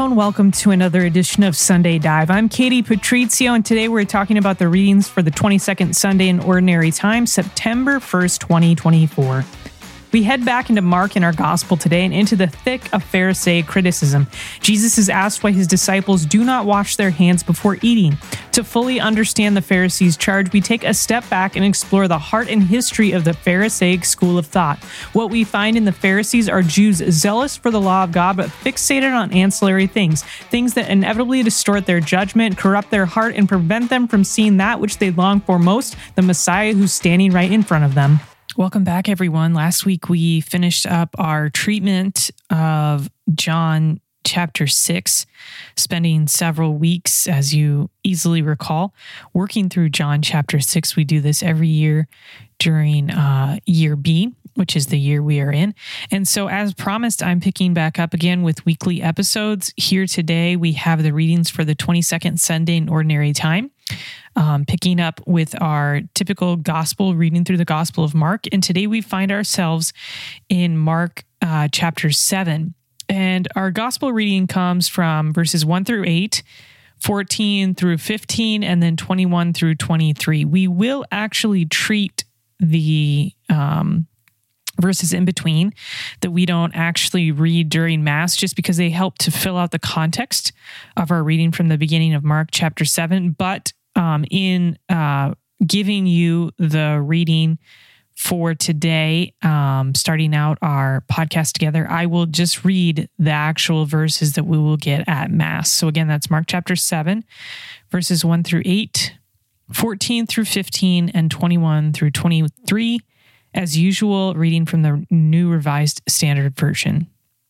and welcome to another edition of Sunday Dive. I'm Katie Patrizio, and today we're talking about the readings for the 22nd Sunday in Ordinary Time, September 1st, 2024. We head back into Mark in our gospel today and into the thick of Pharisaic criticism. Jesus is asked why his disciples do not wash their hands before eating. To fully understand the Pharisees' charge, we take a step back and explore the heart and history of the Pharisaic school of thought. What we find in the Pharisees are Jews zealous for the law of God, but fixated on ancillary things that inevitably distort their judgment, corrupt their heart, and prevent them from seeing that which they long for most, the Messiah who's standing right in front of them. Welcome back, everyone. Last week, we finished up our treatment of John chapter 6, spending several weeks, as you easily recall, working through John chapter 6. We do this every year during year B, which is the year we are in. And so as promised, I'm picking back up again with weekly episodes. Here today, we have the readings for the 22nd Sunday in Ordinary Time. Picking up with our typical gospel, reading through the Gospel of Mark. And today we find ourselves in Mark chapter 7. And our gospel reading comes from verses 1 through 8, 14 through 15, and then 21 through 23. We will actually treat the verses in between that we don't actually read during Mass, just because they help to fill out the context of our reading from the beginning of Mark chapter 7. But in giving you the reading for today, starting out our podcast together, I will just read the actual verses that we will get at Mass. So again, that's Mark chapter 7, verses 1 through 8, 14 through 15, and 21 through 23. As usual, reading from the New Revised Standard Version.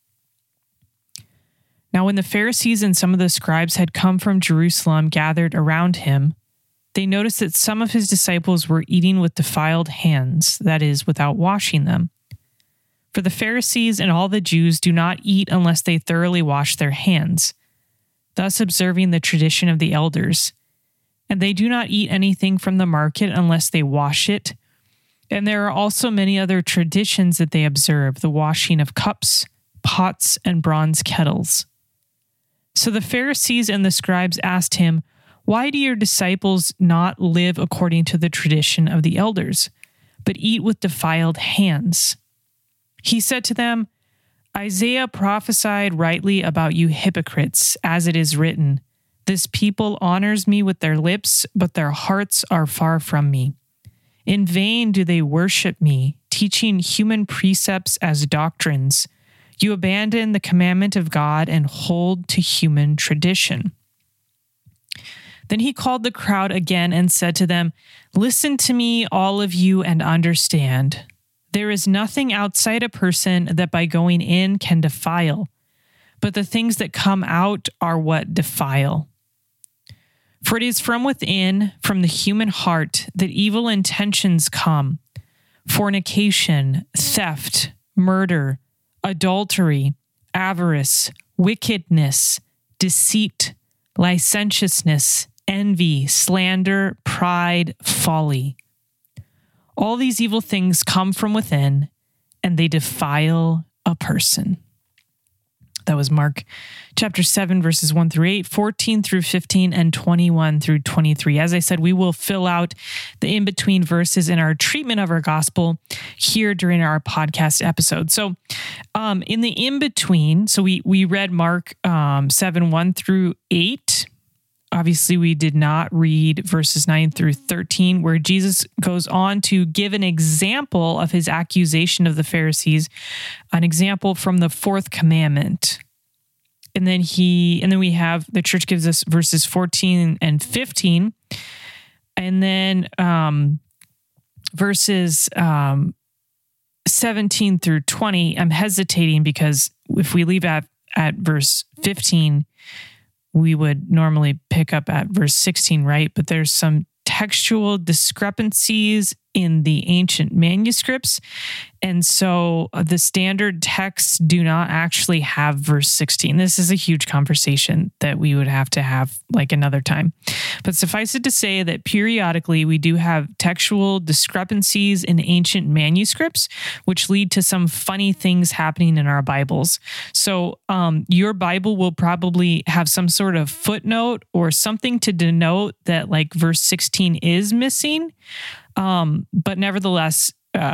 Now, when the Pharisees and some of the scribes had come from Jerusalem gathered around him, they noticed that some of his disciples were eating with defiled hands, that is, without washing them. For the Pharisees and all the Jews do not eat unless they thoroughly wash their hands, thus observing the tradition of the elders. And they do not eat anything from the market unless they wash it. And there are also many other traditions that they observe, the washing of cups, pots, and bronze kettles. So the Pharisees and the scribes asked him, "Why do your disciples not live according to the tradition of the elders, but eat with defiled hands?" He said to them, "Isaiah prophesied rightly about you hypocrites, as it is written, 'This people honors me with their lips, but their hearts are far from me. In vain do they worship me, teaching human precepts as doctrines. You abandon the commandment of God and hold to human tradition.'" Then he called the crowd again and said to them, "Listen to me, all of you, and understand. There is nothing outside a person that by going in can defile, but the things that come out are what defile. For it is from within, from the human heart, that evil intentions come: fornication, theft, murder, adultery, avarice, wickedness, deceit, licentiousness, envy, slander, pride, folly. All these evil things come from within, and they defile a person." That was Mark chapter 7, verses 1 through 8, 14 through 15, and 21 through 23. As I said, we will fill out the in-between verses in our treatment of our gospel here during our podcast episode. So in the in-between, so we read Mark 7, 1 through 8. Obviously, we did not read verses 9 through 13, where Jesus goes on to give an example of his accusation of the Pharisees, an example from the fourth commandment. And then we have, the church gives us verses 14 and 15. And then verses 17 through 20, I'm hesitating because if we leave at verse 15, we would normally pick up at verse 16, right? But there's some textual discrepancies in the ancient manuscripts. And so the standard texts do not actually have verse 16. This is a huge conversation that we would have to have like another time. But suffice it to say that periodically we do have textual discrepancies in ancient manuscripts, which lead to some funny things happening in our Bibles. So your Bible will probably have some sort of footnote or something to denote that like verse 16 is missing. But nevertheless,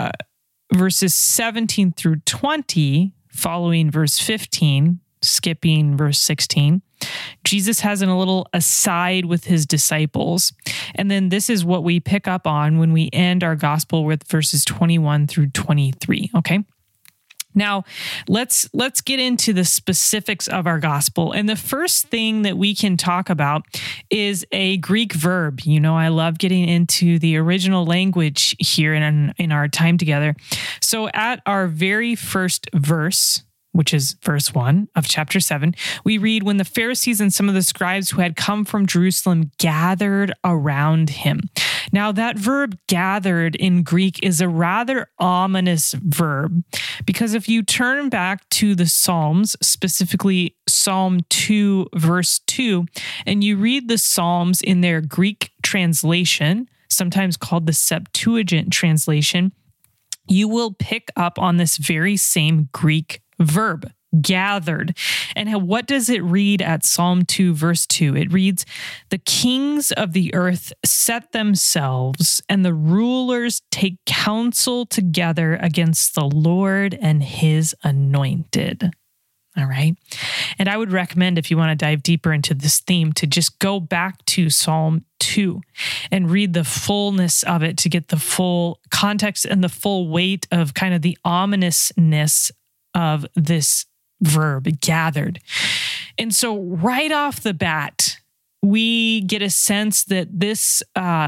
verses 17 through 20, following verse 15, skipping verse 16, Jesus has a little aside with his disciples. And then this is what we pick up on when we end our gospel with verses 21 through 23, okay? Now, let's get into the specifics of our gospel. And the first thing that we can talk about is a Greek verb. You know, I love getting into the original language here in our time together. So at our very first verse, which is verse 1 of chapter 7, we read, when the Pharisees and some of the scribes who had come from Jerusalem gathered around him. Now, that verb gathered in Greek is a rather ominous verb, because if you turn back to the Psalms, specifically Psalm 2, verse 2, and you read the Psalms in their Greek translation, sometimes called the Septuagint translation, you will pick up on this very same Greek verb, gathered. And what does it read at Psalm 2, verse 2? It reads, the kings of the earth set themselves, and the rulers take counsel together against the Lord and his anointed. All right. And I would recommend, if you want to dive deeper into this theme, to just go back to Psalm 2 and read the fullness of it to get the full context and the full weight of kind of the ominousness of this verb, gathered. And so right off the bat, we get a sense that this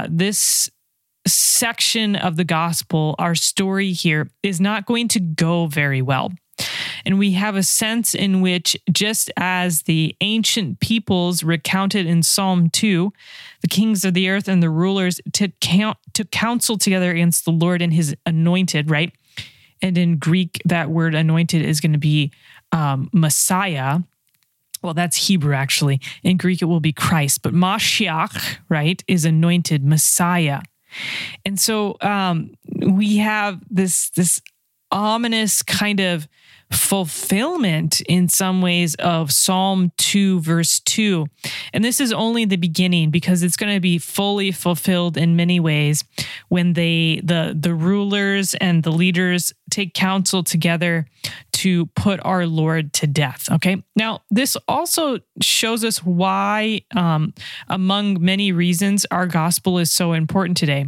section of the gospel, our story here, is not going to go very well. And we have a sense in which, just as the ancient peoples recounted in Psalm 2, the kings of the earth and the rulers took counsel together against the Lord and his anointed, right? And in Greek, that word anointed is going to be Messiah. Well, that's Hebrew, actually. In Greek, it will be Christ. But Mashiach, right, is anointed, Messiah. And so we have this ominous kind of fulfillment in some ways of Psalm 2, verse 2. And this is only the beginning, because it's going to be fully fulfilled in many ways when the rulers and the leaders take counsel together to put our Lord to death. Okay. Now, this also shows us why, among many reasons, our gospel is so important today.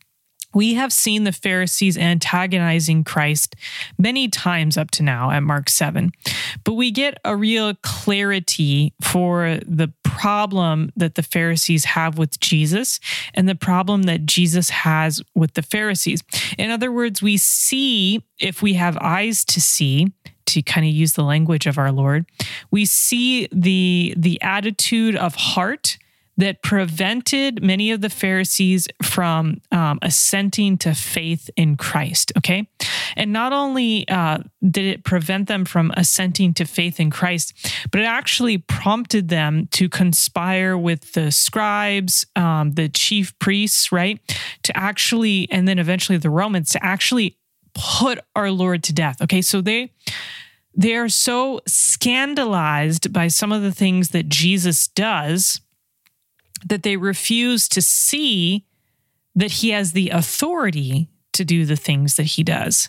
We have seen the Pharisees antagonizing Christ many times up to now at Mark 7, but we get a real clarity for the problem that the Pharisees have with Jesus and the problem that Jesus has with the Pharisees. In other words, we see, if we have eyes to see, to kind of use the language of our Lord, we see the attitude of heart that prevented many of the Pharisees from assenting to faith in Christ, okay? And not only did it prevent them from assenting to faith in Christ, but it actually prompted them to conspire with the scribes, the chief priests, right? To actually, and then eventually the Romans, to actually put our Lord to death, okay? So they are so scandalized by some of the things that Jesus does that they refuse to see that he has the authority to do the things that he does.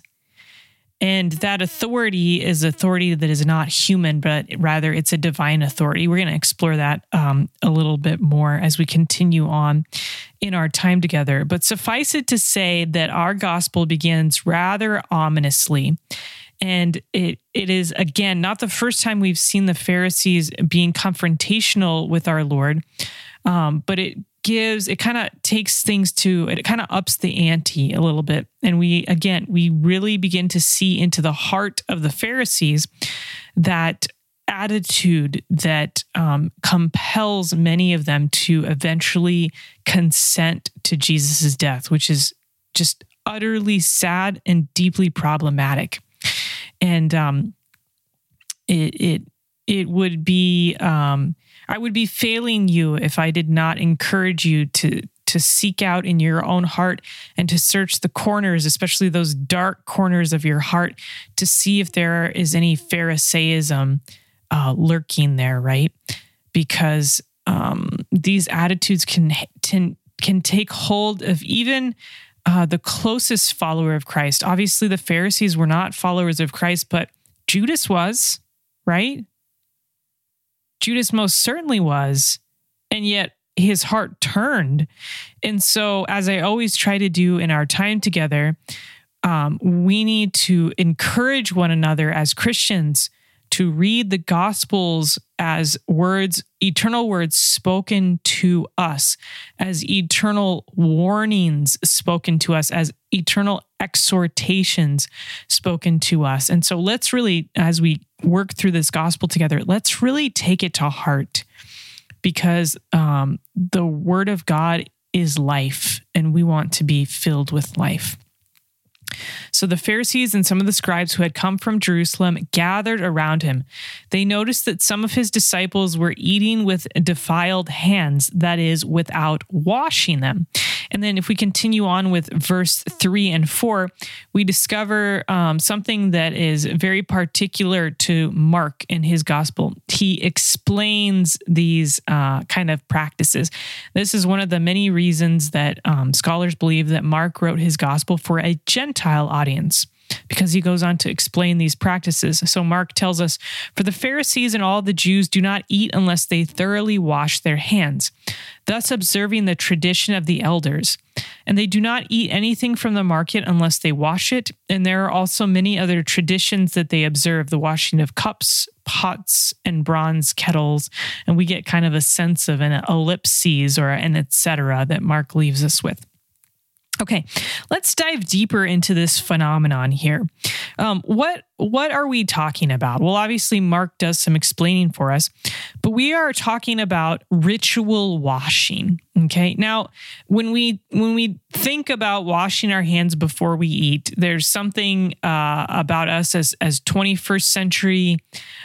And that authority is authority that is not human, but rather it's a divine authority. We're going to explore that a little bit more as we continue on in our time together. But suffice it to say that our gospel begins rather ominously. And it is, again, not the first time we've seen the Pharisees being confrontational with our Lord, but it kind of takes things it kind of ups the ante a little bit. And we really begin to see into the heart of the Pharisees that attitude that compels many of them to eventually consent to Jesus's death, which is just utterly sad and deeply problematic. And it would be I would be failing you if I did not encourage you to seek out in your own heart and to search the corners, especially those dark corners of your heart, to see if there is any Pharisaism lurking there, right? Because these attitudes can take hold of even the closest follower of Christ. Obviously, the Pharisees were not followers of Christ, but Judas was, right? Judas most certainly was, and yet his heart turned. And so, as I always try to do in our time together, we need to encourage one another as Christians to read the Gospels as words, eternal words spoken to us, as eternal warnings spoken to us, as eternal exhortations spoken to us. And so let's really, as we work through this gospel together, let's really take it to heart, because the Word of God is life, and we want to be filled with life. So the Pharisees and some of the scribes who had come from Jerusalem gathered around him. They noticed that some of his disciples were eating with defiled hands, that is, without washing them. And then if we continue on with verse 3 and 4, we discover something that is very particular to Mark in his gospel. He explains these kind of practices. This is one of the many reasons that scholars believe that Mark wrote his gospel for a Gentile audience, because he goes on to explain these practices. So Mark tells us, "For the Pharisees and all the Jews do not eat unless they thoroughly wash their hands, thus observing the tradition of the elders. And they do not eat anything from the market unless they wash it. And there are also many other traditions that they observe, the washing of cups, pots, and bronze kettles." And we get kind of a sense of an ellipses or an etc. that Mark leaves us with. Okay, let's dive deeper into this phenomenon here. What are we talking about? Well, obviously, Mark does some explaining for us, but we are talking about ritual washing. Okay, now when we think about washing our hands before we eat, there's something about us as 21st century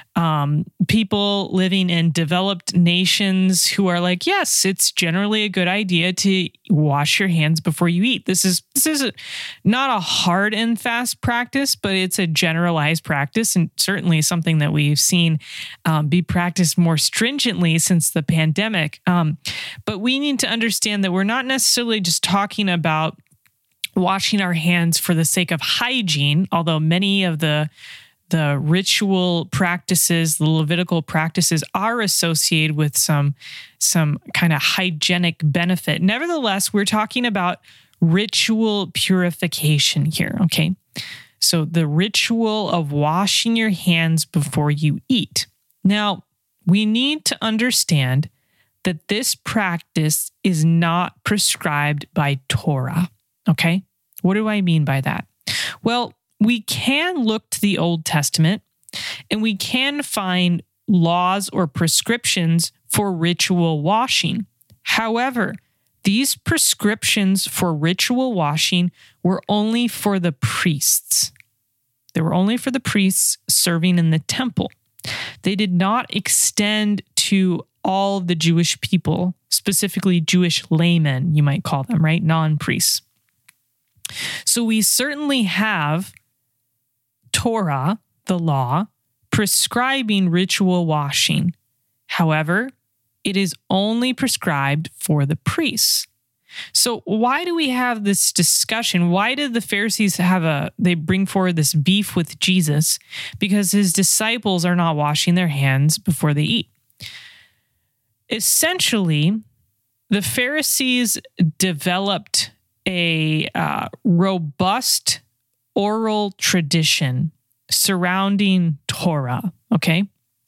people living in developed nations who are like, yes, it's generally a good idea to wash your hands before you eat. This is not a hard and fast practice, but it's a generalized practice, and certainly something that we've seen be practiced more stringently since the pandemic. But we need to understand that we're not necessarily just talking about washing our hands for the sake of hygiene, although many of the ritual practices, the Levitical practices, are associated with some kind of hygienic benefit. Nevertheless, we're talking about ritual purification here, okay? So the ritual of washing your hands before you eat. Now, we need to understand that this practice is not prescribed by Torah, okay? What do I mean by that? Well, we can look to the Old Testament and we can find laws or prescriptions for ritual washing. However, these prescriptions for ritual washing were only for the priests. They were only for the priests serving in the temple. They did not extend to all the Jewish people, specifically Jewish laymen, you might call them, right? Non-priests. So we certainly have Torah, the law, prescribing ritual washing. However, it is only prescribed for the priests. So why do we have this discussion? Why did the Pharisees they bring forward this beef with Jesus? Because his disciples are not washing their hands before they eat. Essentially, the Pharisees developed a robust oral tradition surrounding Torah, okay?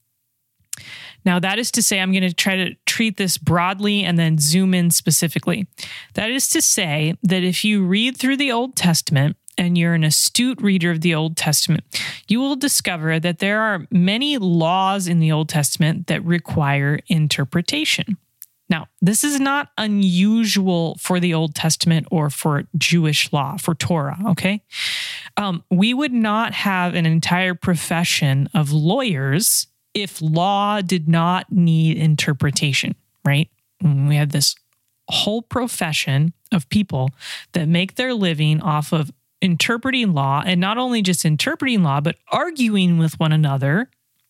Now, that is to say, I'm going to try to treat this broadly and then zoom in specifically. That is to say that if you read through the Old Testament and you're an astute reader of the Old Testament, you will discover that there are many laws in the Old Testament that require interpretation. Now, this is not unusual for the Old Testament or for Jewish law, for Torah, okay? We would not have an entire profession of lawyers if law did not need interpretation, right? We have this whole profession of people that make their living off of interpreting law, and not only just interpreting law, but arguing with one another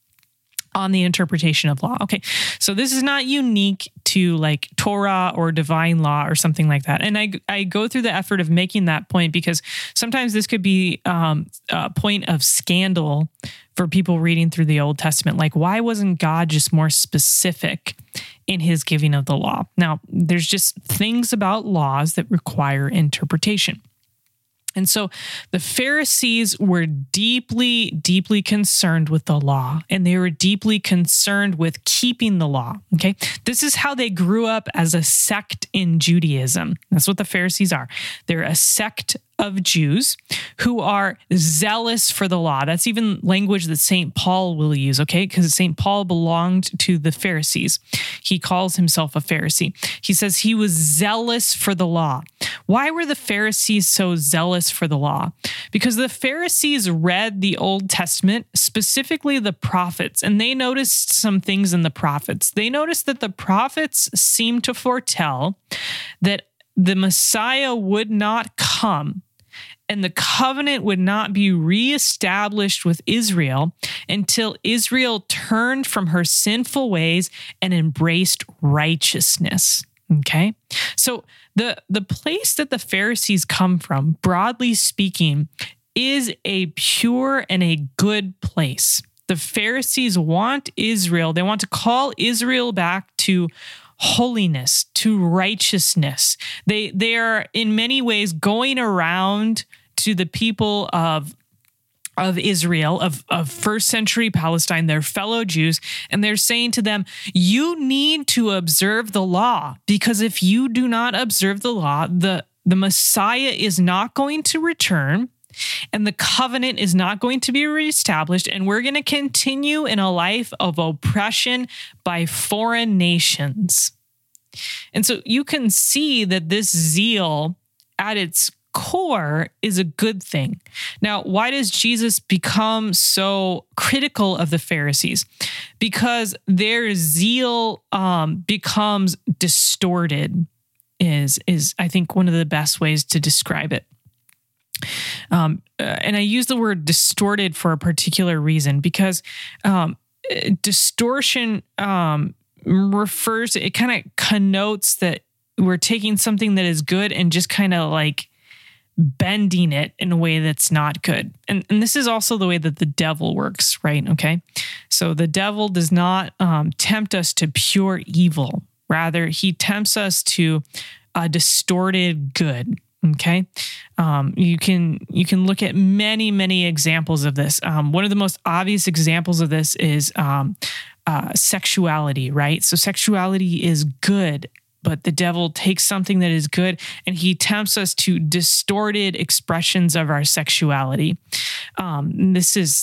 on the interpretation of law. Okay, so this is not unique to like Torah or divine law or something like that. And I go through the effort of making that point because sometimes this could be a point of scandal for people reading through the Old Testament. Like, why wasn't God just more specific in his giving of the law? Now, there's just things about laws that require interpretation. And so the Pharisees were deeply, deeply concerned with the law, and they were deeply concerned with keeping the law. Okay. This is how they grew up as a sect in Judaism. That's what the Pharisees are. They're a sect of Jews who are zealous for the law. That's even language that St. Paul will use, okay? Because St. Paul belonged to the Pharisees. He calls himself a Pharisee. He says he was zealous for the law. Why were the Pharisees so zealous for the law? Because the Pharisees read the Old Testament, specifically the prophets, and they noticed some things in the prophets. They noticed that the prophets seemed to foretell that the Messiah would not come and the covenant would not be reestablished with Israel until Israel turned from her sinful ways and embraced righteousness. Okay? So the place that the Pharisees come from, broadly speaking, is a pure and a good place. The Pharisees want Israel, they want to call Israel back to holiness, to righteousness. They are in many ways going around to the people of Israel, of first century Palestine, their fellow Jews, and they're saying to them, you need to observe the law, because if you do not observe the law, the Messiah is not going to return, and the covenant is not going to be reestablished, and we're going to continue in a life of oppression by foreign nations. And so you can see that this zeal at its core is a good thing. Now, why does Jesus become so critical of the Pharisees? Because their zeal becomes distorted, is I think one of the best ways to describe it. And I use the word distorted for a particular reason, because distortion refers to, it kind of connotes that we're taking something that is good and just kind of like bending it in a way that's not good. And this is also the way that the devil works, right? Okay. So the devil does not tempt us to pure evil. Rather, he tempts us to a distorted good. Okay. You can look at many examples of this. One of the most obvious examples of this is sexuality, right? So sexuality is good, but the devil takes something that is good and he tempts us to distorted expressions of our sexuality. This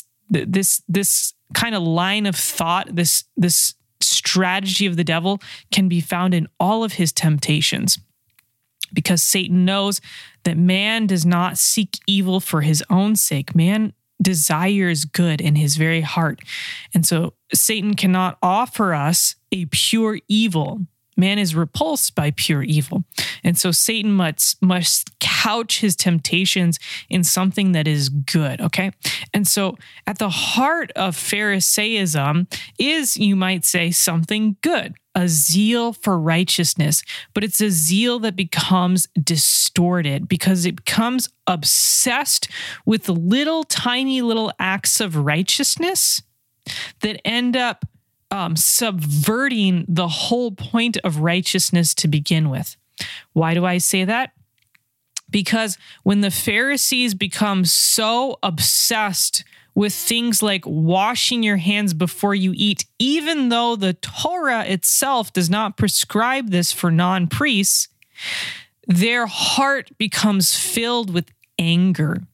kind of line of thought, this strategy of the devil can be found in all of his temptations. Because Satan knows that man does not seek evil for his own sake. Man desires good in his very heart. And so Satan cannot offer us a pure evil. Man is repulsed by pure evil. And so Satan must couch his temptations in something that is good, okay? And so at the heart of Pharisaism is, you might say, something good, a zeal for righteousness, but it's a zeal that becomes distorted because it becomes obsessed with tiny little acts of righteousness that end up subverting the whole point of righteousness to begin with. Why do I say that? Because when the Pharisees become so obsessed with things like washing your hands before you eat, even though the Torah itself does not prescribe this for non-priests, their heart becomes filled with anger.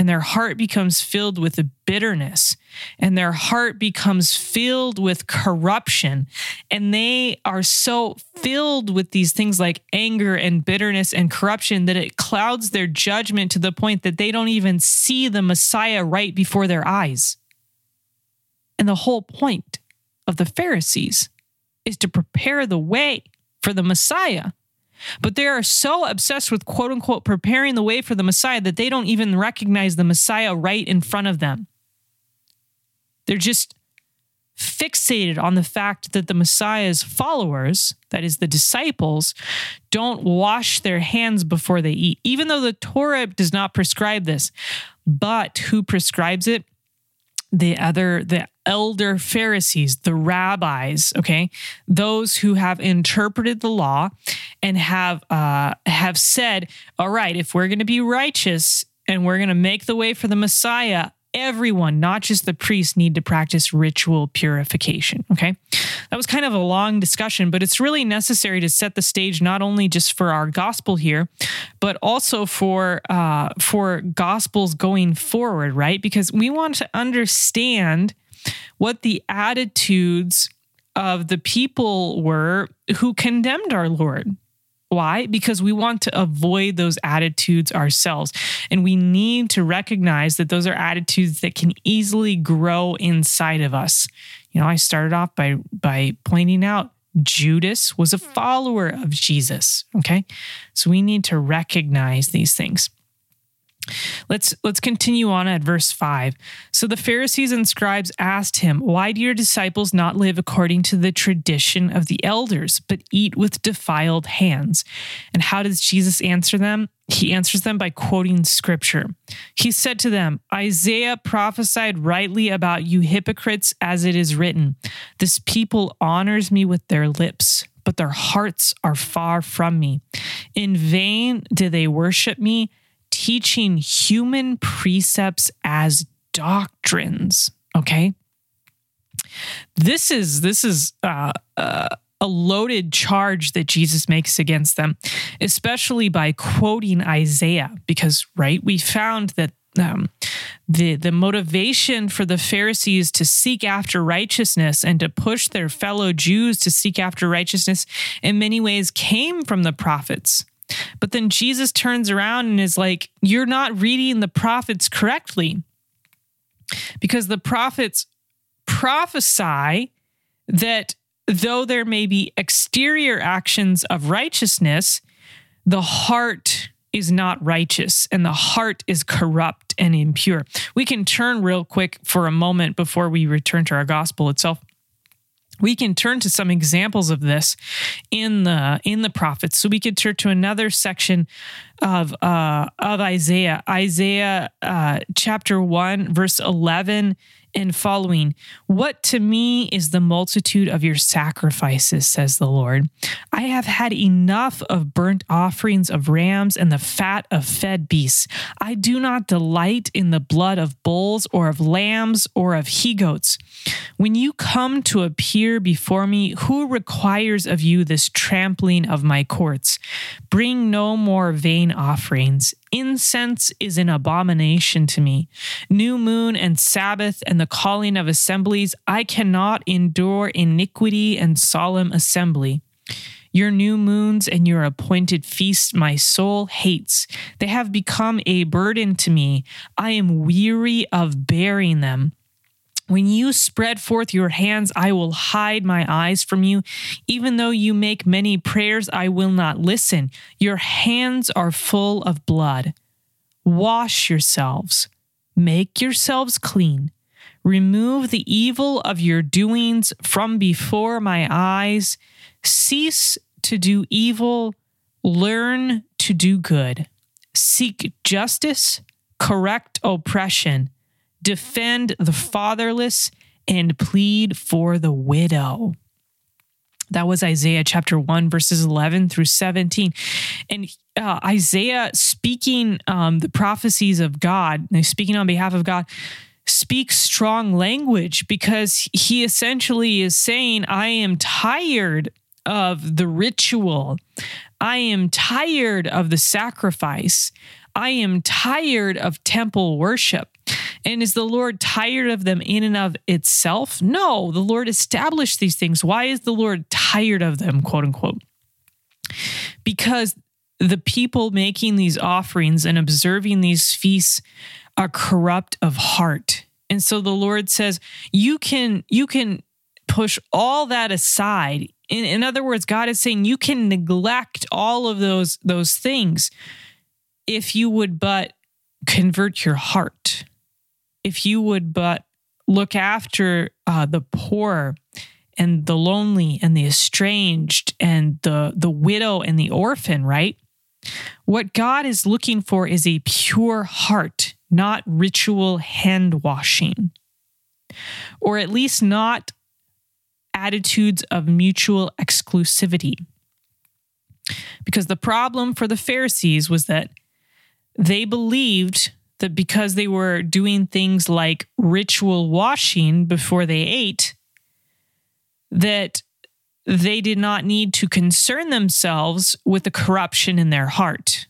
and their heart becomes filled with bitterness, and their heart becomes filled with corruption, and they are so filled with these things like anger and bitterness and corruption that it clouds their judgment to the point that they don't even see the Messiah right before their eyes. And the whole point of the Pharisees is to prepare the way for the Messiah. But they are so obsessed with, quote unquote, preparing the way for the Messiah that they don't even recognize the Messiah right in front of them. They're just fixated on the fact that the Messiah's followers, that is the disciples, don't wash their hands before they eat, even though the Torah does not prescribe this. But who prescribes it? The elder Pharisees, the rabbis, okay, those who have interpreted the law and have said, all right, if we're going to be righteous and we're going to make the way for the Messiah, everyone, not just the priests, need to practice ritual purification, okay? That was kind of a long discussion, but it's really necessary to set the stage not only just for our gospel here, but also for gospels going forward, right? Because we want to understand what the attitudes of the people were who condemned our Lord. Why? Because we want to avoid those attitudes ourselves. And we need to recognize that those are attitudes that can easily grow inside of us. You know, I started off by pointing out Judas was a follower of Jesus, okay? So we need to recognize these things. Let's continue on at verse 5. So the Pharisees and scribes asked him, "Why do your disciples not live according to the tradition of the elders, but eat with defiled hands?" And how does Jesus answer them? He answers them by quoting scripture. He said to them, "Isaiah prophesied rightly about you hypocrites, as it is written, 'This people honors me with their lips, but their hearts are far from me. In vain do they worship me, teaching human precepts as doctrines." Okay, this is a loaded charge that Jesus makes against them, especially by quoting Isaiah, because right, we found that the motivation for the Pharisees to seek after righteousness and to push their fellow Jews to seek after righteousness in many ways came from the prophets. But then Jesus turns around and is like, you're not reading the prophets correctly, because the prophets prophesy that though there may be exterior actions of righteousness, the heart is not righteous and the heart is corrupt and impure. We can turn real quick for a moment before we return to our gospel itself. We can turn to some examples of this in the prophets. So we could turn to another section of Isaiah, chapter 1, verse 11 and following. "What to me is the multitude of your sacrifices, says the Lord. I have had enough of burnt offerings of rams and the fat of fed beasts. I do not delight in the blood of bulls or of lambs or of he-goats. When you come to appear before me, who requires of you this trampling of my courts? Bring no more vain offerings. Incense is an abomination to me. New moon and Sabbath and the calling of assemblies, I cannot endure iniquity and solemn assembly. Your new moons and your appointed feasts my soul hates. They have become a burden to me. I am weary of bearing them. When you spread forth your hands, I will hide my eyes from you. Even though you make many prayers, I will not listen. Your hands are full of blood. Wash yourselves. Make yourselves clean. Remove the evil of your doings from before my eyes. Cease to do evil. Learn to do good. Seek justice. Correct oppression. Defend the fatherless and plead for the widow. That was Isaiah chapter 1, verses 11 through 17. And Isaiah, speaking the prophecies of God, speaking on behalf of God, speaks strong language, because he essentially is saying, I am tired of the ritual I am tired of the sacrifice. I am tired of temple worship. And is the Lord tired of them in and of itself? No, the Lord established these things. Why is the Lord tired of them, quote unquote? Because the people making these offerings and observing these feasts are corrupt of heart. And so the Lord says, you can push all that aside. In other words, God is saying you can neglect all of those things if you would but convert your heart. If you would but look after the poor and the lonely and the estranged and the widow and the orphan, right? What God is looking for is a pure heart, not ritual hand washing, or at least not attitudes of mutual exclusivity. Because the problem for the Pharisees was that they believed that because they were doing things like ritual washing before they ate, that they did not need to concern themselves with the corruption in their heart.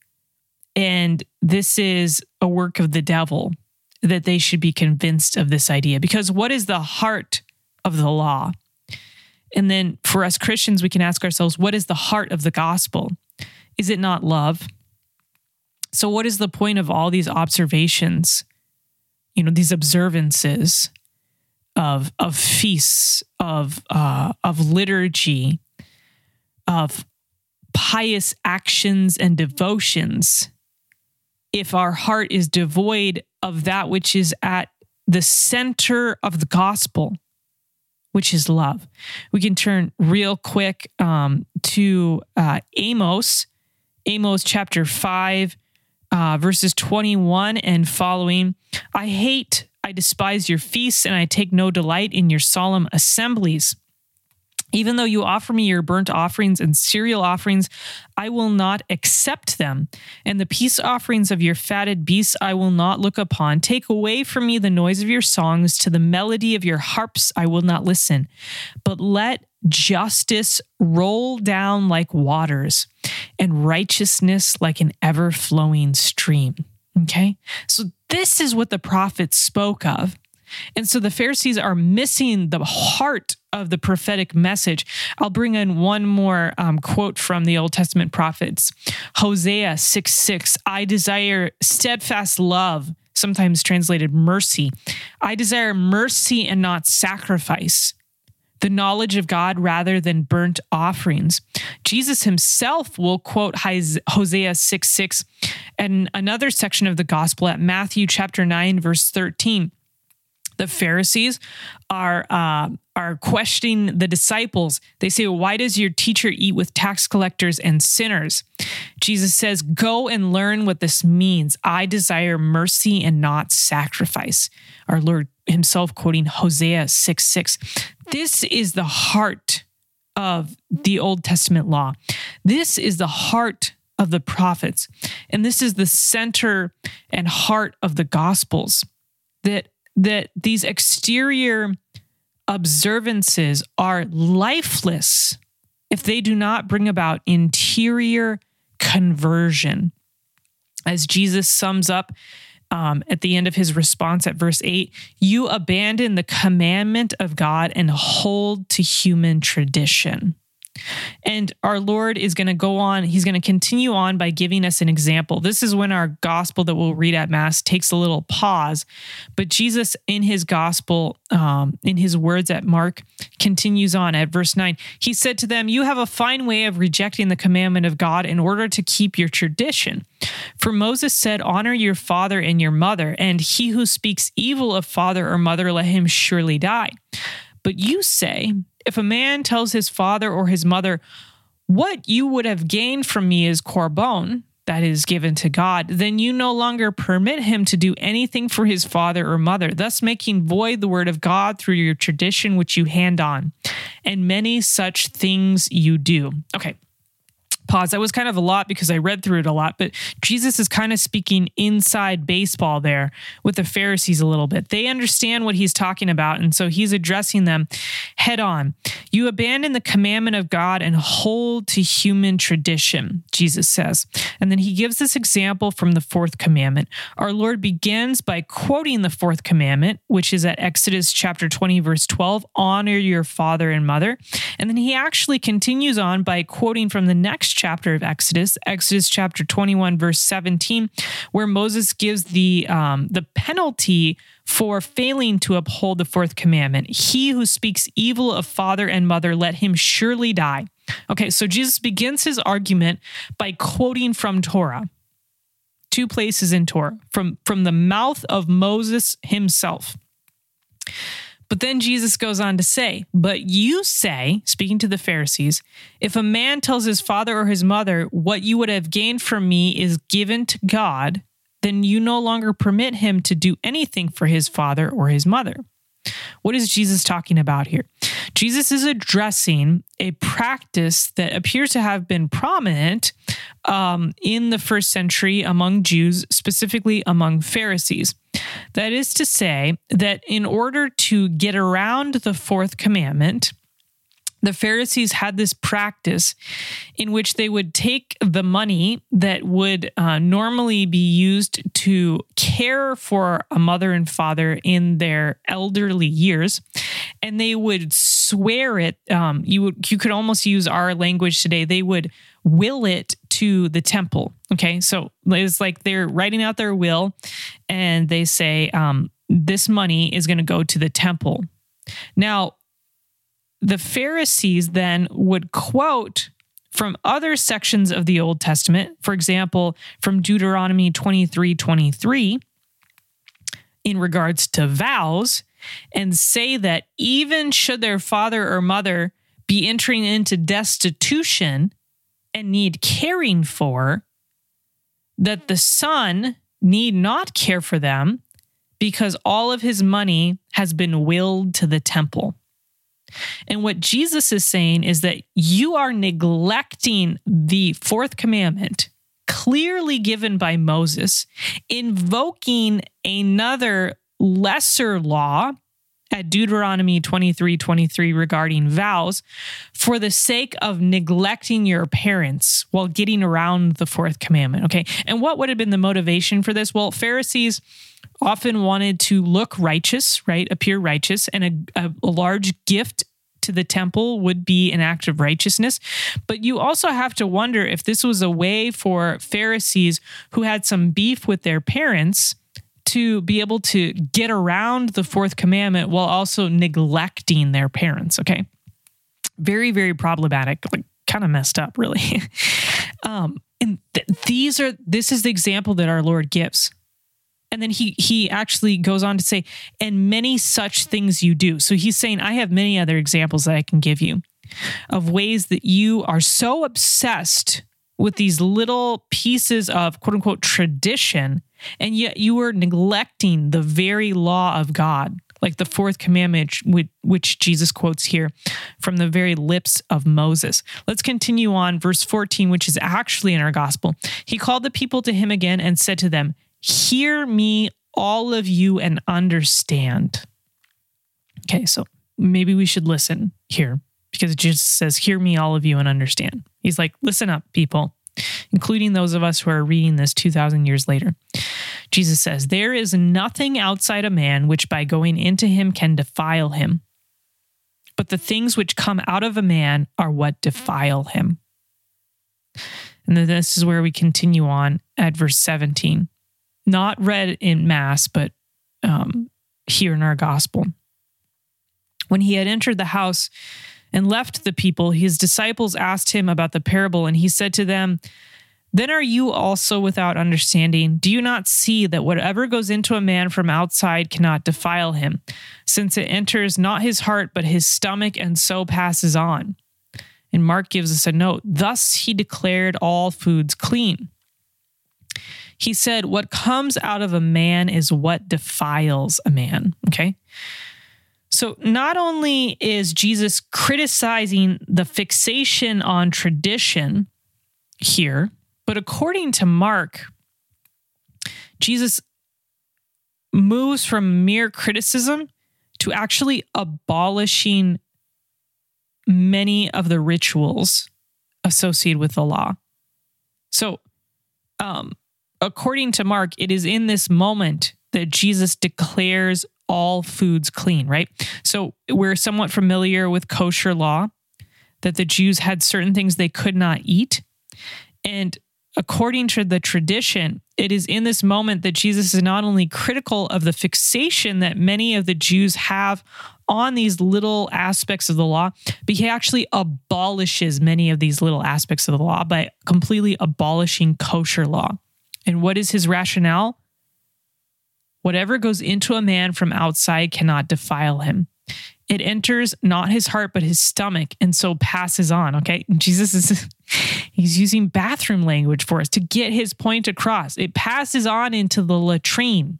And this is a work of the devil, that they should be convinced of this idea. Because what is the heart of the law? And then for us Christians, we can ask ourselves, what is the heart of the gospel? Is it not love? So what is the point of all these observations, these observances of feasts, of liturgy, of pious actions and devotions, if our heart is devoid of that which is at the center of the gospel, which is love? We can turn real quick to Amos chapter 5, verses 21 and following. I despise your feasts, and I take no delight in your solemn assemblies. Even though you offer me your burnt offerings and cereal offerings, I will not accept them. And the peace offerings of your fatted beasts I will not look upon. Take away from me the noise of your songs. To the melody of your harps I will not listen. But let justice roll down like waters, and righteousness like an ever-flowing stream. Okay? So this is what the prophets spoke of. And so the Pharisees are missing the heart of the prophetic message. I'll bring in one more quote from the Old Testament prophets. Hosea 6:6, I desire steadfast love, sometimes translated mercy. I desire mercy and not sacrifice, the knowledge of God rather than burnt offerings. Jesus himself will quote Hosea 6:6 and another section of the gospel at Matthew chapter 9, verse 13. The Pharisees are questioning the disciples. They say, why does your teacher eat with tax collectors and sinners? Jesus says, go and learn what this means. I desire mercy and not sacrifice. Our Lord himself quoting Hosea 6:6. This is the heart of the Old Testament law. This is the heart of the prophets. And this is the center and heart of the Gospels, that these exterior observances are lifeless if they do not bring about interior conversion. As Jesus sums up at the end of his response at verse 8, you abandon the commandment of God and hold to human tradition. And our Lord is going to go on. He's going to continue on by giving us an example. This is when our gospel that we'll read at Mass takes a little pause. But Jesus, in his gospel, in his words at Mark, continues on at verse 9. He said to them, you have a fine way of rejecting the commandment of God in order to keep your tradition. For Moses said, honor your father and your mother, and he who speaks evil of father or mother, let him surely die. But you say, if a man tells his father or his mother, what you would have gained from me is korban, that is given to God, then you no longer permit him to do anything for his father or mother, thus making void the word of God through your tradition which you hand on. And many such things you do. Okay, Pause. That was kind of a lot because I read through it a lot, but Jesus is kind of speaking inside baseball there with the Pharisees a little bit. They understand what he's talking about, and so he's addressing them head on. You abandon the commandment of God and hold to human tradition, Jesus says. And then he gives this example from the fourth commandment. Our Lord begins by quoting the fourth commandment, which is at Exodus chapter 20, verse 12, honor your father and mother. And then he actually continues on by quoting from the next chapter of Exodus chapter 21, verse 17, where Moses gives the penalty for failing to uphold the fourth commandment. He who speaks evil of father and mother, let him surely die. Okay, so Jesus begins his argument by quoting from Torah. Two places in Torah, from the mouth of Moses himself. But then Jesus goes on to say, but you say, speaking to the Pharisees, if a man tells his father or his mother, what you would have gained from me is given to God, then you no longer permit him to do anything for his father or his mother. What is Jesus talking about here? Jesus is addressing a practice that appears to have been prominent in the first century among Jews, specifically among Pharisees. That is to say that in order to get around the fourth commandment, the Pharisees had this practice in which they would take the money that would normally be used to care for a mother and father in their elderly years, and they would swear it. You could almost use our language today. They would will it to the temple. Okay, so it's like they're writing out their will, and they say this money is going to go to the temple. Now, the Pharisees then would quote from other sections of the Old Testament, for example, from Deuteronomy 23:23, in regards to vows, and say that even should their father or mother be entering into destitution and need caring for, that the son need not care for them because all of his money has been willed to the temple. And what Jesus is saying is that you are neglecting the fourth commandment, clearly given by Moses, invoking another lesser law at Deuteronomy 23:23 regarding vows for the sake of neglecting your parents while getting around the fourth commandment. Okay. And what would have been the motivation for this? Well, Pharisees often wanted to look righteous, right? Appear righteous, and a large gift to the temple would be an act of righteousness. But you also have to wonder if this was a way for Pharisees who had some beef with their parents to be able to get around the fourth commandment while also neglecting their parents, okay? Very, very problematic, like kind of messed up, really. This is the example that our Lord gives. And then he actually goes on to say, and many such things you do. So he's saying, I have many other examples that I can give you of ways that you are so obsessed with these little pieces of quote unquote tradition, and yet you are neglecting the very law of God, like the fourth commandment, which Jesus quotes here from the very lips of Moses. Let's continue on, verse 14, which is actually in our gospel. He called the people to him again and said to them, hear me, all of you, and understand. Okay, so maybe we should listen here because Jesus says, hear me, all of you, and understand. He's like, listen up, people, including those of us who are reading this 2,000 years later. Jesus says, there is nothing outside a man which by going into him can defile him. But the things which come out of a man are what defile him. And then this is where we continue on at verse 17. Not read in Mass, but here in our gospel. When he had entered the house and left the people, his disciples asked him about the parable, and he said to them, then are you also without understanding? Do you not see that whatever goes into a man from outside cannot defile him, since it enters not his heart, but his stomach, and so passes on? And Mark gives us a note. Thus he declared all foods clean. He said, what comes out of a man is what defiles a man, okay? So not only is Jesus criticizing the fixation on tradition here, but according to Mark, Jesus moves from mere criticism to actually abolishing many of the rituals associated with the law. So, according to Mark, it is in this moment that Jesus declares all foods clean, right? So we're somewhat familiar with kosher law, that the Jews had certain things they could not eat. And according to the tradition, it is in this moment that Jesus is not only critical of the fixation that many of the Jews have on these little aspects of the law, but he actually abolishes many of these little aspects of the law by completely abolishing kosher law. And what is his rationale? Whatever goes into a man from outside cannot defile him. It enters not his heart, but his stomach, and so passes on, okay? He's using bathroom language for us to get his point across. It passes on into the latrine.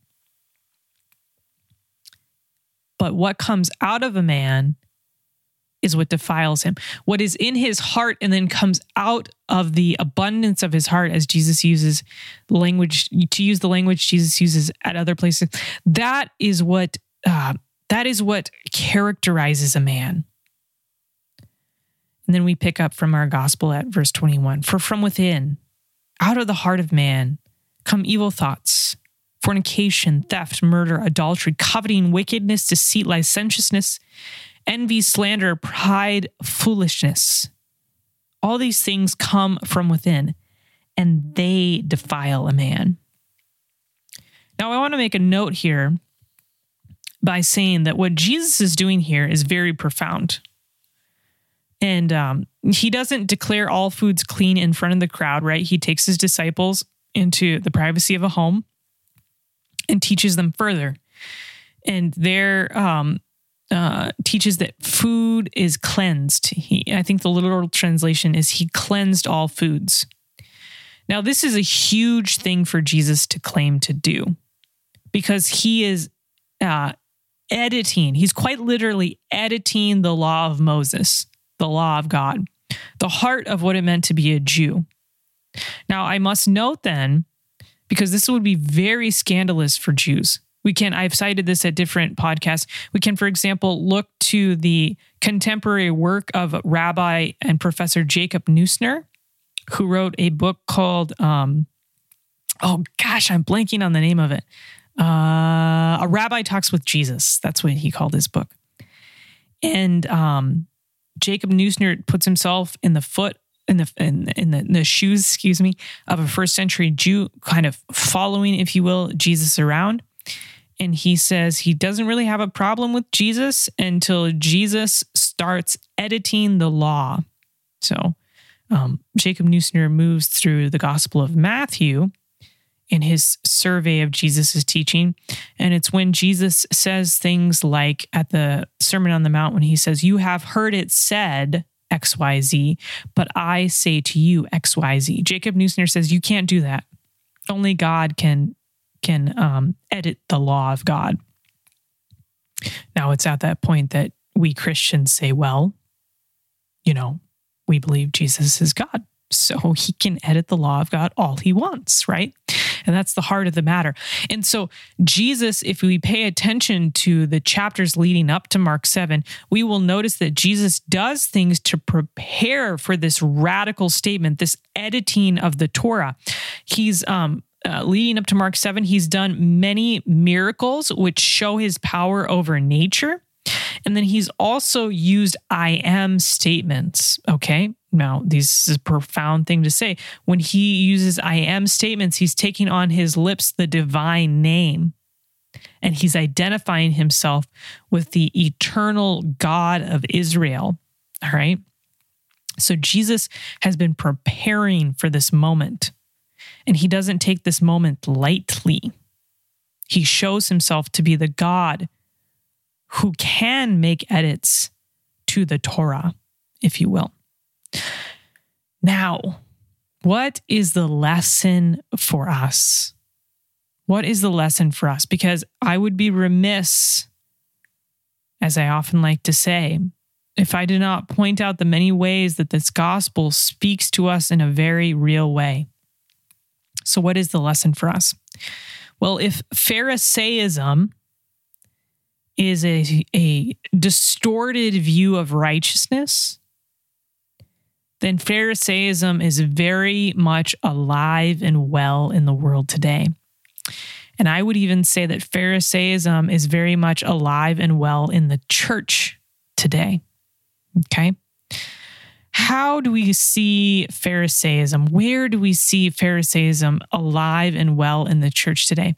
But what comes out of a man is what defiles him. What is in his heart and then comes out of the abundance of his heart, as Jesus uses language, to use the language Jesus uses at other places, that is what characterizes a man. And then we pick up from our gospel at verse 21. For from within, out of the heart of man, come evil thoughts, fornication, theft, murder, adultery, coveting, wickedness, deceit, licentiousness, envy, slander, pride, foolishness. All these things come from within, and they defile a man. Now, I want to make a note here by saying that what Jesus is doing here is very profound. And he doesn't declare all foods clean in front of the crowd, right? He takes his disciples into the privacy of a home and teaches them further. And there teaches that food is cleansed. I think the literal translation is he cleansed all foods. Now, this is a huge thing for Jesus to claim to do, because he is he's quite literally editing the law of Moses, the law of God, the heart of what it meant to be a Jew. Now, I must note then, because this would be very scandalous for Jews. I've cited this at different podcasts. We can, for example, look to the contemporary work of Rabbi and Professor Jacob Neusner, who wrote a book called, I'm blanking on the name of it. A Rabbi Talks with Jesus. That's what he called his book. And Jacob Neusner puts himself in the shoes, of a first century Jew, kind of following, if you will, Jesus around. And he says he doesn't really have a problem with Jesus until Jesus starts editing the law. So Jacob Neusner moves through the Gospel of Matthew in his survey of Jesus' teaching. And it's when Jesus says things like at the Sermon on the Mount, when he says, "You have heard it said XYZ, but I say to you XYZ." Jacob Neusner says, you can't do that. Only God can edit the law of God. Now, it's at that point that we Christians say, well, we believe Jesus is God, so he can edit the law of God all he wants, right? And that's the heart of the matter. And so Jesus, if we pay attention to the chapters leading up to Mark 7, we will notice that Jesus does things to prepare for this radical statement, this editing of the Torah. He's leading up to Mark 7, he's done many miracles which show his power over nature. And then he's also used I am statements, okay? Now, this is a profound thing to say. When he uses I am statements, he's taking on his lips the divine name, and he's identifying himself with the eternal God of Israel, all right? So Jesus has been preparing for this moment, and he doesn't take this moment lightly. He shows himself to be the God who can make edits to the Torah, if you will. Now, what is the lesson for us? What is the lesson for us? Because I would be remiss, as I often like to say, if I did not point out the many ways that this gospel speaks to us in a very real way. So what is the lesson for us? Well, if Pharisaism is a distorted view of righteousness, then Pharisaism is very much alive and well in the world today. And I would even say that Pharisaism is very much alive and well in the church today. Okay? How do we see Pharisaism? Where do we see Pharisaism alive and well in the church today?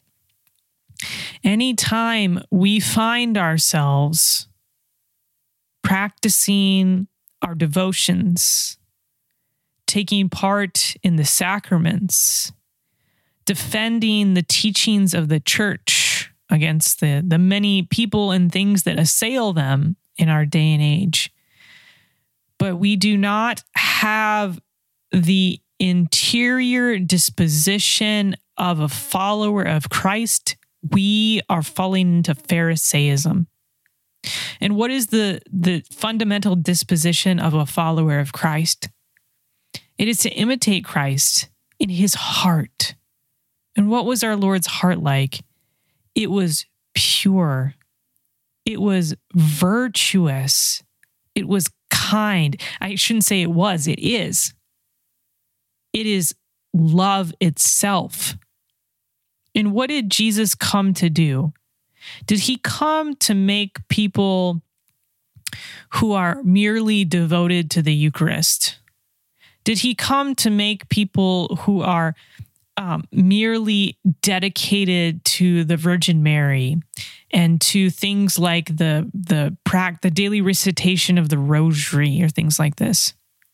Anytime we find ourselves practicing our devotions, taking part in the sacraments, defending the teachings of the church against the many people and things that assail them in our day and age, but we do not have the interior disposition of a follower of Christ, we are falling into Pharisaism. And what is the fundamental disposition of a follower of Christ? It is to imitate Christ in his heart. And what was our Lord's heart like? It was pure. It was virtuous. It was kind. I shouldn't say it was, it is. It is love itself. And what did Jesus come to do? Did he come to make people who are merely devoted to the Eucharist? Did he come to make people who are merely dedicated to the Virgin Mary and to things like the daily recitation of the Rosary or things like this?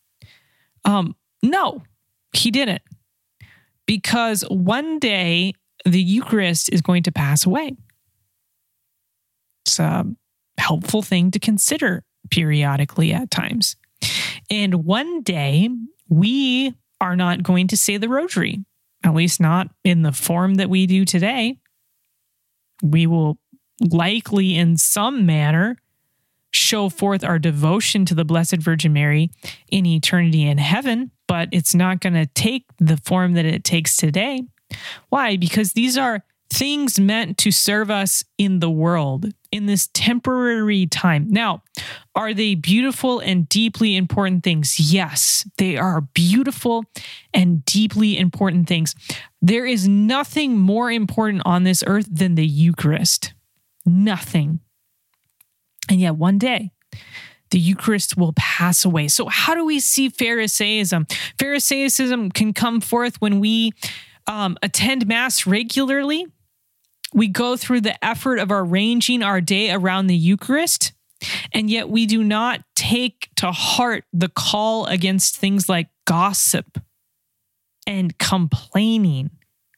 No, he didn't. Because one day the Eucharist is going to pass away. It's a helpful thing to consider periodically at times. And one day we are not going to say the Rosary, at least not in the form that we do today. We will likely in some manner show forth our devotion to the Blessed Virgin Mary in eternity in heaven, but it's not going to take the form that it takes today. Why? Because these are things meant to serve us in the world, in this temporary time. Now, are they beautiful and deeply important things? Yes, they are beautiful and deeply important things. There is nothing more important on this earth than the Eucharist. Nothing. And yet one day, the Eucharist will pass away. So how do we see Pharisaism? Pharisaism can come forth when we attend Mass regularly. We go through the effort of arranging our day around the Eucharist, and yet we do not take to heart the call against things like gossip and complaining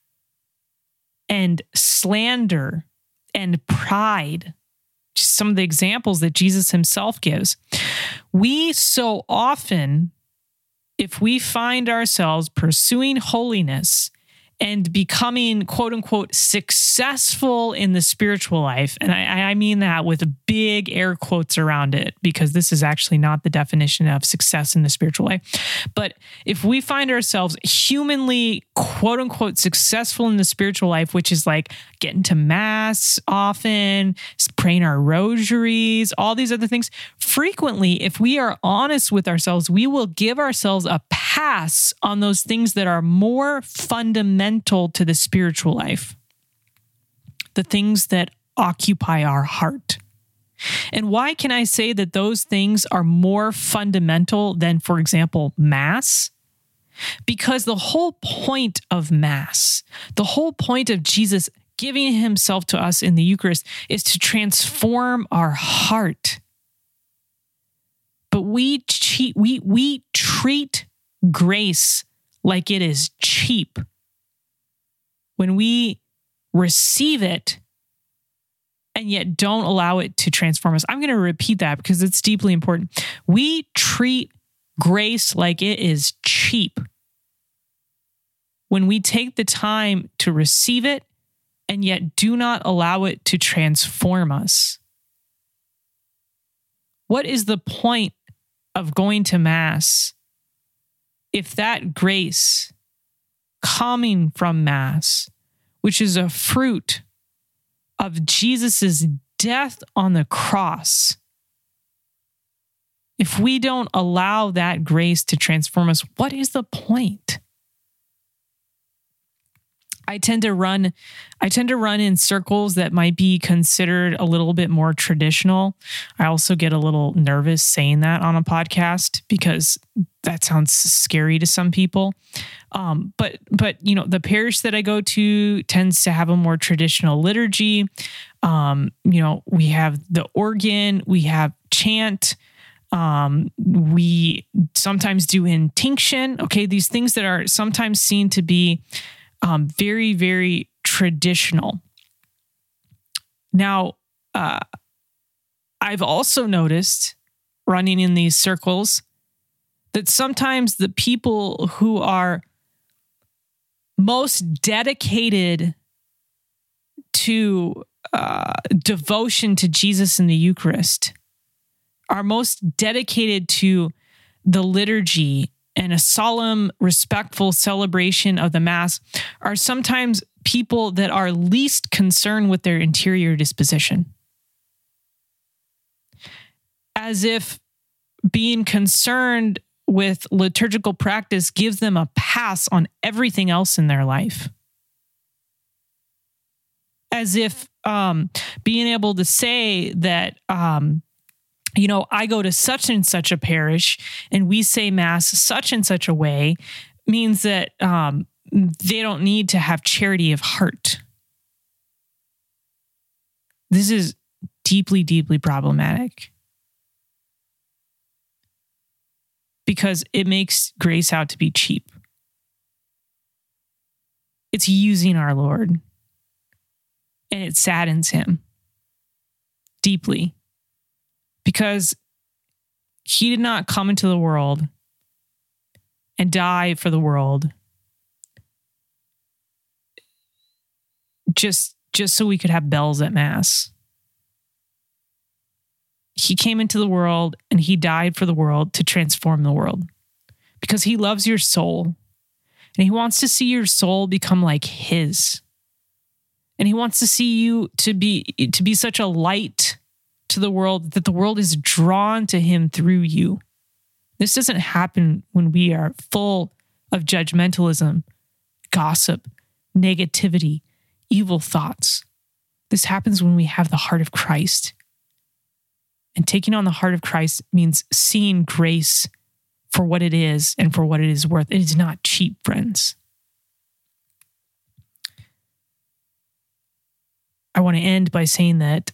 and slander and pride. Just some of the examples that Jesus himself gives. We so often, if we find ourselves pursuing holiness and becoming, quote unquote, successful in the spiritual life. And I mean that with big air quotes around it, because this is actually not the definition of success in the spiritual life. But if we find ourselves humanly, quote unquote, successful in the spiritual life, which is like getting to Mass often, praying our rosaries, all these other things, frequently, if we are honest with ourselves, we will give ourselves a pass on those things that are more fundamental to the spiritual life, the things that occupy our heart. And why can I say that those things are more fundamental than, for example, Mass? Because the whole point of Mass, the whole point of Jesus giving himself to us in the Eucharist is to transform our heart. But we treat grace like it is cheap. When we receive it and yet don't allow it to transform us. I'm going to repeat that because it's deeply important. We treat grace like it is cheap when we take the time to receive it and yet do not allow it to transform us. What is the point of going to Mass if that grace coming from Mass, which is a fruit of Jesus's death on the cross, if we don't allow that grace to transform us, what is the point? I tend to run in circles that might be considered a little bit more traditional. I also get a little nervous saying that on a podcast because that sounds scary to some people. But the parish that I go to tends to have a more traditional liturgy. We have the organ, we have chant. We sometimes do intinction. Okay, these things that are sometimes seen to be very, very traditional. Now, I've also noticed running in these circles that sometimes the people who are most dedicated to devotion to Jesus in the Eucharist are most dedicated to the liturgy and a solemn, respectful celebration of the Mass are sometimes people that are least concerned with their interior disposition. As if being concerned with liturgical practice gives them a pass on everything else in their life. As if being able to say that, I go to such and such a parish and we say Mass such and such a way means that they don't need to have charity of heart. This is deeply, deeply problematic because it makes grace out to be cheap. It's using our Lord, and it saddens him deeply. Because he did not come into the world and die for the world just so we could have bells at Mass. He came into the world and he died for the world to transform the world because he loves your soul and he wants to see your soul become like his. And he wants to see you to be such a light to the world that the world is drawn to him through you. This doesn't happen when we are full of judgmentalism, gossip, negativity, evil thoughts. This happens when we have the heart of Christ. And taking on the heart of Christ means seeing grace for what it is and for what it is worth. It is not cheap, friends. I want to end by saying that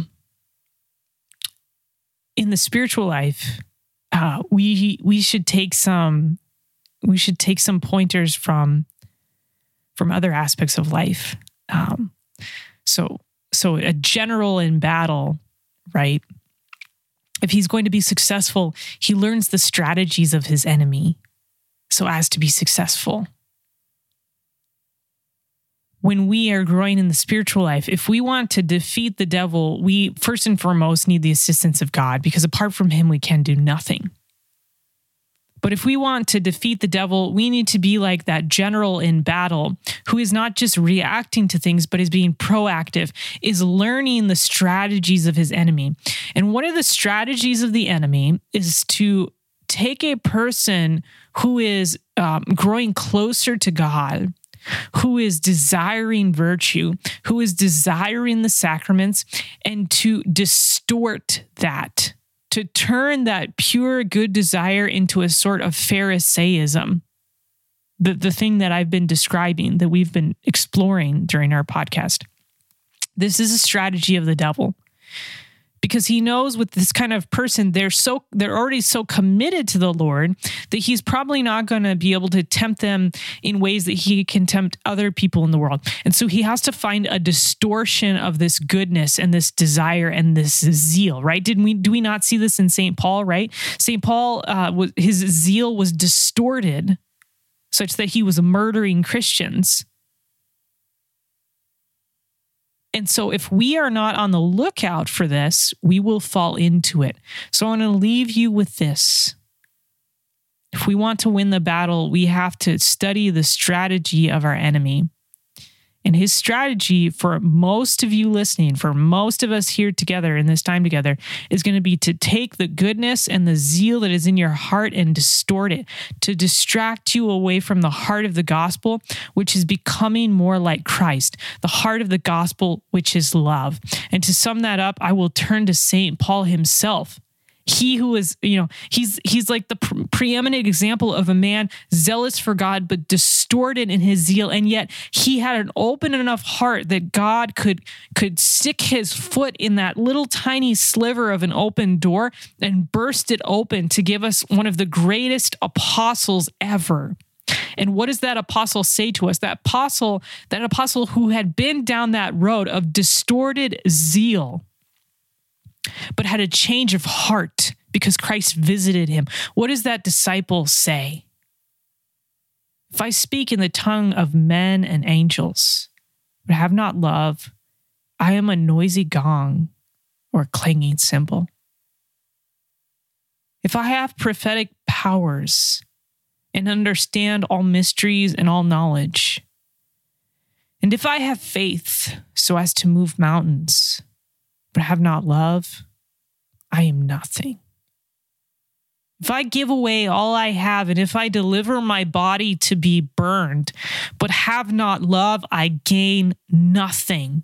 in the spiritual life, we should take some pointers from other aspects of life. So a general in battle, right? If he's going to be successful, he learns the strategies of his enemy so as to be successful. When we are growing in the spiritual life, if we want to defeat the devil, we first and foremost need the assistance of God, because apart from him, we can do nothing. But if we want to defeat the devil, we need to be like that general in battle who is not just reacting to things, but is being proactive, is learning the strategies of his enemy. And one of the strategies of the enemy is to take a person who is growing closer to God, who is desiring virtue, who is desiring the sacraments, and to distort that, to turn that pure good desire into a sort of Pharisaism. The thing that I've been describing, that we've been exploring during our podcast. This is a strategy of the devil. Because he knows with this kind of person, they're already so committed to the Lord that he's probably not going to be able to tempt them in ways that he can tempt other people in the world. And so he has to find a distortion of this goodness and this desire and this zeal, right? Do we not see this in St. Paul, right? St. Paul, his zeal was distorted such that he was murdering Christians. And so if we are not on the lookout for this, we will fall into it. So I want to leave you with this. If we want to win the battle, we have to study the strategy of our enemy. And his strategy for most of you listening, for most of us here together in this time together, is going to be to take the goodness and the zeal that is in your heart and distort it, to distract you away from the heart of the gospel, which is becoming more like Christ, the heart of the gospel, which is love. And to sum that up, I will turn to St. Paul himself. He who is, he's like the preeminent example of a man zealous for God, but distorted in his zeal. And yet he had an open enough heart that God could stick his foot in that little tiny sliver of an open door and burst it open to give us one of the greatest apostles ever. And what does that apostle say to us? That apostle who had been down that road of distorted zeal, but had a change of heart because Christ visited him. What does that disciple say? If I speak in the tongue of men and angels, but have not love, I am a noisy gong or a clanging cymbal. If I have prophetic powers and understand all mysteries and all knowledge, and if I have faith so as to move mountains, but have not love, I am nothing. If I give away all I have, and if I deliver my body to be burned, but have not love, I gain nothing.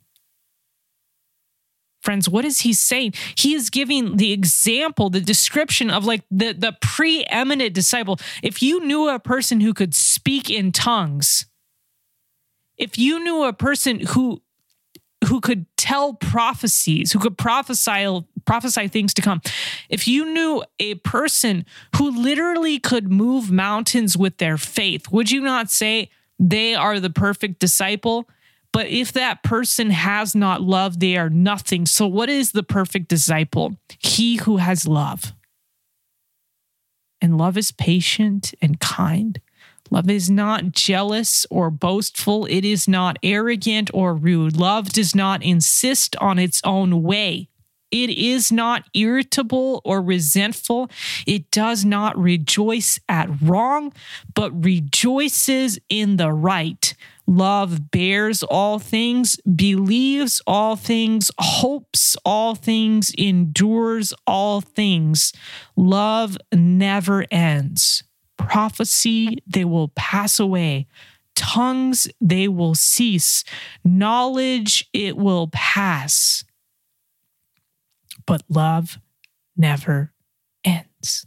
Friends, what is he saying? He is giving the example, the description of like the preeminent disciple. If you knew a person who could speak in tongues, if you knew a person who could tell prophecies, who could prophesy things to come. If you knew a person who literally could move mountains with their faith, would you not say they are the perfect disciple? But if that person has not love, they are nothing. So what is the perfect disciple? He who has love. And love is patient and kind. Love is not jealous or boastful. It is not arrogant or rude. Love does not insist on its own way. It is not irritable or resentful. It does not rejoice at wrong, but rejoices in the right. Love bears all things, believes all things, hopes all things, endures all things. Love never ends. Prophecy, they will pass away. Tongues, they will cease. Knowledge, it will pass. But love never ends.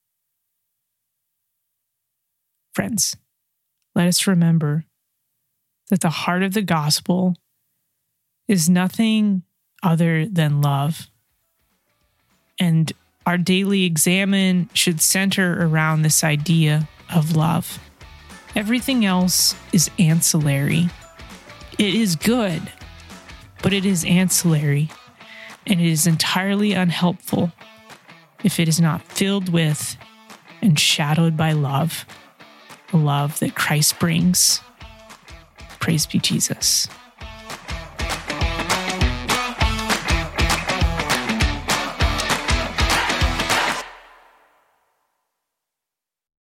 Friends, let us remember that the heart of the gospel is nothing other than love. And our daily examine should center around this idea of love. Everything else is ancillary. It is good, but it is ancillary, and it is entirely unhelpful if it is not filled with and shadowed by love, the love that Christ brings. Praise be Jesus.